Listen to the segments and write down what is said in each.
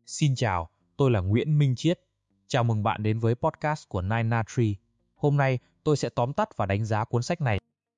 Xin chào, tôi là Nguyễn Minh Chiết. Chào mừng bạn đến với podcast của Nine Tree. Hôm nay tôi sẽ tóm tắt và đánh giá cuốn sách này.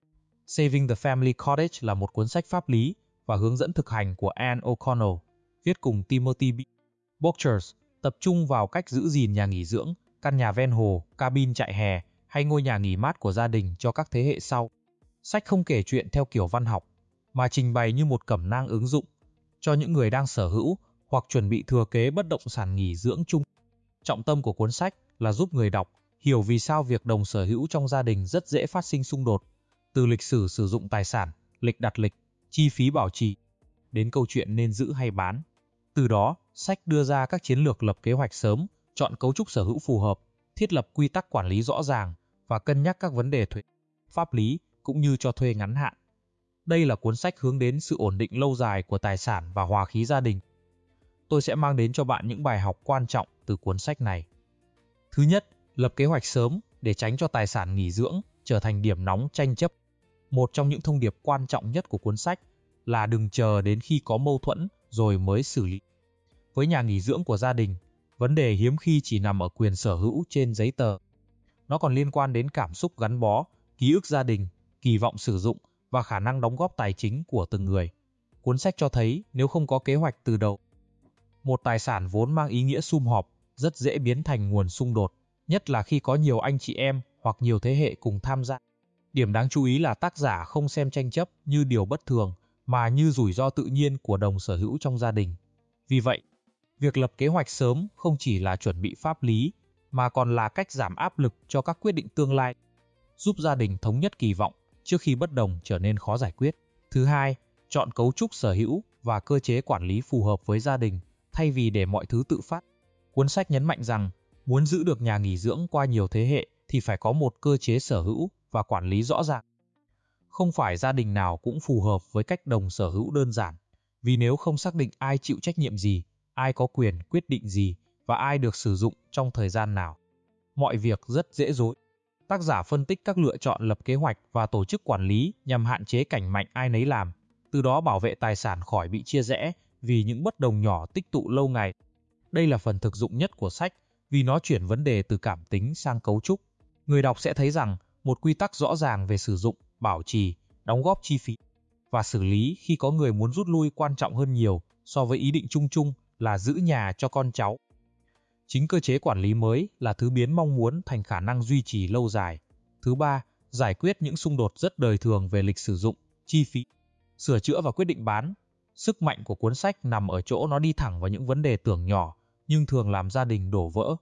Saving the Family Cottage là một cuốn sách pháp lý và hướng dẫn thực hành của Anne O'Connell, viết cùng Timothy B. Borchers, tập trung vào cách giữ gìn nhà nghỉ dưỡng, căn nhà ven hồ, cabin trại hè hay ngôi nhà nghỉ mát của gia đình cho các thế hệ sau. Sách không kể chuyện theo kiểu văn học, mà trình bày như một cẩm nang ứng dụng cho những người đang sở hữu hoặc chuẩn bị thừa kế bất động sản nghỉ dưỡng chung. Trọng tâm của cuốn sách là giúp người đọc hiểu vì sao việc đồng sở hữu trong gia đình rất dễ phát sinh xung đột, từ lịch sử sử dụng tài sản, lịch đặt lịch, chi phí bảo trì, đến câu chuyện nên giữ hay bán. Từ đó, sách đưa ra các chiến lược lập kế hoạch sớm, chọn cấu trúc sở hữu phù hợp, thiết lập quy tắc quản lý rõ ràng và cân nhắc các vấn đề thuế, pháp lý cũng như cho thuê ngắn hạn. Đây là cuốn sách hướng đến sự ổn định lâu dài của tài sản và hòa khí gia đình. Tôi sẽ mang đến cho bạn những bài học quan trọng từ cuốn sách này. Thứ nhất, lập kế hoạch sớm để tránh cho tài sản nghỉ dưỡng trở thành điểm nóng tranh chấp. Một trong những thông điệp quan trọng nhất của cuốn sách là đừng chờ đến khi có mâu thuẫn rồi mới xử lý. Với nhà nghỉ dưỡng của gia đình, vấn đề hiếm khi chỉ nằm ở quyền sở hữu trên giấy tờ. Nó còn liên quan đến cảm xúc gắn bó, ký ức gia đình, kỳ vọng sử dụng và khả năng đóng góp tài chính của từng người. Cuốn sách cho thấy nếu không có kế hoạch từ đầu, một tài sản vốn mang ý nghĩa sum họp rất dễ biến thành nguồn xung đột, nhất là khi có nhiều anh chị em hoặc nhiều thế hệ cùng tham gia. Điểm đáng chú ý là tác giả không xem tranh chấp như điều bất thường, mà như rủi ro tự nhiên của đồng sở hữu trong gia đình. Vì vậy, việc lập kế hoạch sớm không chỉ là chuẩn bị pháp lý, mà còn là cách giảm áp lực cho các quyết định tương lai, giúp gia đình thống nhất kỳ vọng trước khi bất đồng trở nên khó giải quyết. Thứ hai, chọn cấu trúc sở hữu và cơ chế quản lý phù hợp với gia đình, thay vì để mọi thứ tự phát. Cuốn sách nhấn mạnh rằng, muốn giữ được nhà nghỉ dưỡng qua nhiều thế hệ thì phải có một cơ chế sở hữu và quản lý rõ ràng. Không phải gia đình nào cũng phù hợp với cách đồng sở hữu đơn giản, vì nếu không xác định ai chịu trách nhiệm gì, ai có quyền quyết định gì và ai được sử dụng trong thời gian nào, mọi việc rất dễ rối. Tác giả phân tích các lựa chọn lập kế hoạch và tổ chức quản lý nhằm hạn chế cảnh mạnh ai nấy làm, từ đó bảo vệ tài sản khỏi bị chia rẽ vì những bất đồng nhỏ tích tụ lâu ngày. Đây là phần thực dụng nhất của sách vì nó chuyển vấn đề từ cảm tính sang cấu trúc. Người đọc sẽ thấy rằng một quy tắc rõ ràng về sử dụng, bảo trì, đóng góp chi phí và xử lý khi có người muốn rút lui quan trọng hơn nhiều so với ý định chung chung là giữ nhà cho con cháu. Chính cơ chế quản lý mới là thứ biến mong muốn thành khả năng duy trì lâu dài. Thứ ba, giải quyết những xung đột rất đời thường về lịch sử dụng, chi phí, sửa chữa và quyết định bán. Sức mạnh của cuốn sách nằm ở chỗ nó đi thẳng vào những vấn đề tưởng nhỏ nhưng thường làm gia đình đổ vỡ.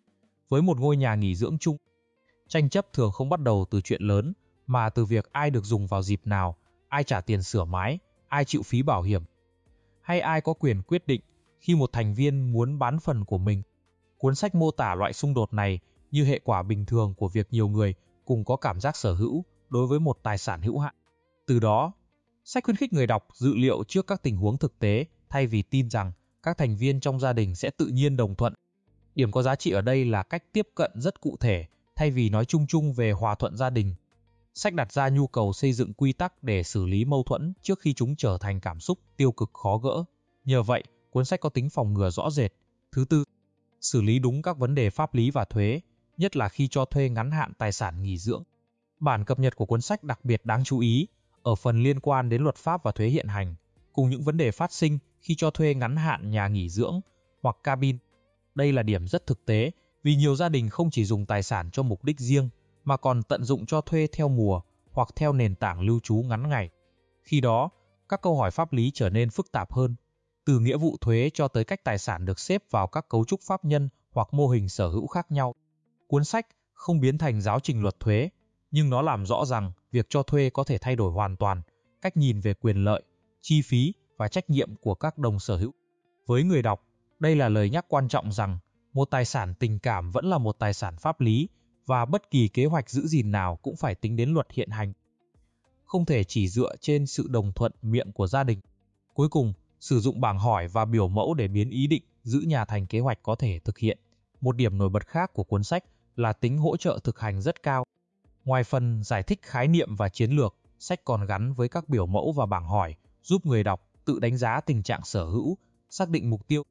Với một ngôi nhà nghỉ dưỡng chung, tranh chấp thường không bắt đầu từ chuyện lớn mà từ việc ai được dùng vào dịp nào, ai trả tiền sửa mái, ai chịu phí bảo hiểm, hay ai có quyền quyết định khi một thành viên muốn bán phần của mình. Cuốn sách mô tả loại xung đột này như hệ quả bình thường của việc nhiều người cùng có cảm giác sở hữu đối với một tài sản hữu hạn. Từ đó, sách khuyến khích người đọc dự liệu trước các tình huống thực tế thay vì tin rằng các thành viên trong gia đình sẽ tự nhiên đồng thuận. Điểm có giá trị ở đây là cách tiếp cận rất cụ thể thay vì nói chung chung về hòa thuận gia đình. Sách đặt ra nhu cầu xây dựng quy tắc để xử lý mâu thuẫn trước khi chúng trở thành cảm xúc tiêu cực khó gỡ. Nhờ vậy, cuốn sách có tính phòng ngừa rõ rệt. Thứ tư, xử lý đúng các vấn đề pháp lý và thuế, nhất là khi cho thuê ngắn hạn tài sản nghỉ dưỡng. Bản cập nhật của cuốn sách đặc biệt đáng chú ý ở phần liên quan đến luật pháp và thuế hiện hành, cùng những vấn đề phát sinh khi cho thuê ngắn hạn nhà nghỉ dưỡng hoặc cabin. Đây là điểm rất thực tế vì nhiều gia đình không chỉ dùng tài sản cho mục đích riêng mà còn tận dụng cho thuê theo mùa hoặc theo nền tảng lưu trú ngắn ngày. Khi đó, các câu hỏi pháp lý trở nên phức tạp hơn, từ nghĩa vụ thuế cho tới cách tài sản được xếp vào các cấu trúc pháp nhân hoặc mô hình sở hữu khác nhau. Cuốn sách không biến thành giáo trình luật thuế, nhưng nó làm rõ rằng việc cho thuê có thể thay đổi hoàn toàn cách nhìn về quyền lợi, chi phí và trách nhiệm của các đồng sở hữu. Với người đọc, đây là lời nhắc quan trọng rằng một tài sản tình cảm vẫn là một tài sản pháp lý và bất kỳ kế hoạch giữ gìn nào cũng phải tính đến luật hiện hành, không thể chỉ dựa trên sự đồng thuận miệng của gia đình. Cuối cùng, sử dụng bảng hỏi và biểu mẫu để biến ý định giữ nhà thành kế hoạch có thể thực hiện. Một điểm nổi bật khác của cuốn sách là tính hỗ trợ thực hành rất cao. Ngoài phần giải thích khái niệm và chiến lược, sách còn gắn với các biểu mẫu và bảng hỏi giúp người đọc tự đánh giá tình trạng sở hữu, xác định mục tiêu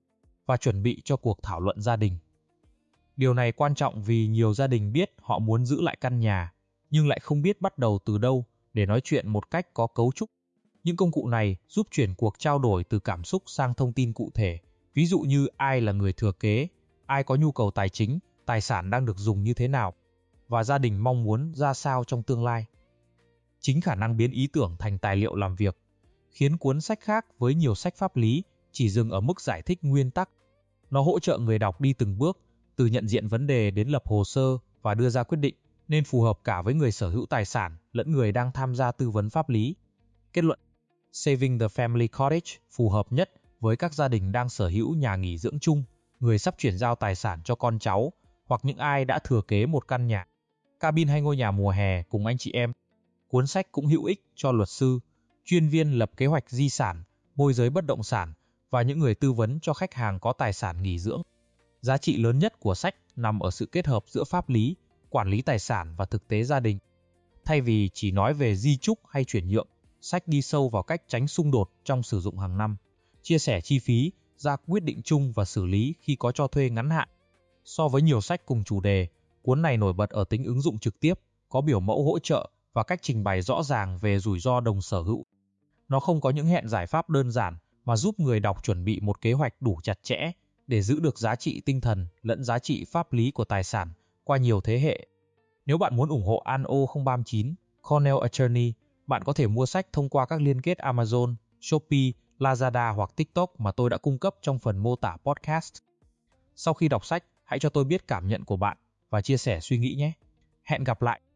và chuẩn bị cho cuộc thảo luận gia đình. Điều này quan trọng vì nhiều gia đình biết họ muốn giữ lại căn nhà, nhưng lại không biết bắt đầu từ đâu để nói chuyện một cách có cấu trúc. Những công cụ này giúp chuyển cuộc trao đổi từ cảm xúc sang thông tin cụ thể, ví dụ như ai là người thừa kế, ai có nhu cầu tài chính, tài sản đang được dùng như thế nào, và gia đình mong muốn ra sao trong tương lai. Chính khả năng biến ý tưởng thành tài liệu làm việc khiến cuốn sách khác với nhiều sách pháp lý chỉ dừng ở mức giải thích nguyên tắc. Nó hỗ trợ người đọc đi từng bước, từ nhận diện vấn đề đến lập hồ sơ và đưa ra quyết định, nên phù hợp cả với người sở hữu tài sản lẫn người đang tham gia tư vấn pháp lý. Kết luận: Saving the Family Cottage phù hợp nhất với các gia đình đang sở hữu nhà nghỉ dưỡng chung, người sắp chuyển giao tài sản cho con cháu, hoặc những ai đã thừa kế một căn nhà, cabin hay ngôi nhà mùa hè cùng anh chị em. Cuốn sách cũng hữu ích cho luật sư, chuyên viên lập kế hoạch di sản, môi giới bất động sản và những người tư vấn cho khách hàng có tài sản nghỉ dưỡng. Giá trị lớn nhất của sách nằm ở sự kết hợp giữa pháp lý, quản lý tài sản và thực tế gia đình. Thay vì chỉ nói về di chúc hay chuyển nhượng, sách đi sâu vào cách tránh xung đột trong sử dụng hàng năm, chia sẻ chi phí, ra quyết định chung và xử lý khi có cho thuê ngắn hạn. So với nhiều sách cùng chủ đề, cuốn này nổi bật ở tính ứng dụng trực tiếp, có biểu mẫu hỗ trợ và cách trình bày rõ ràng về rủi ro đồng sở hữu. Nó không có những hẹn giải pháp đơn giản mà giúp người đọc chuẩn bị một kế hoạch đủ chặt chẽ để giữ được giá trị tinh thần lẫn giá trị pháp lý của tài sản qua nhiều thế hệ. Nếu bạn muốn ủng hộ An O 039, Cornell Attorney, bạn có thể mua sách thông qua các liên kết Amazon, Shopee, Lazada hoặc TikTok mà tôi đã cung cấp trong phần mô tả podcast. Sau khi đọc sách, hãy cho tôi biết cảm nhận của bạn và chia sẻ suy nghĩ nhé. Hẹn gặp lại!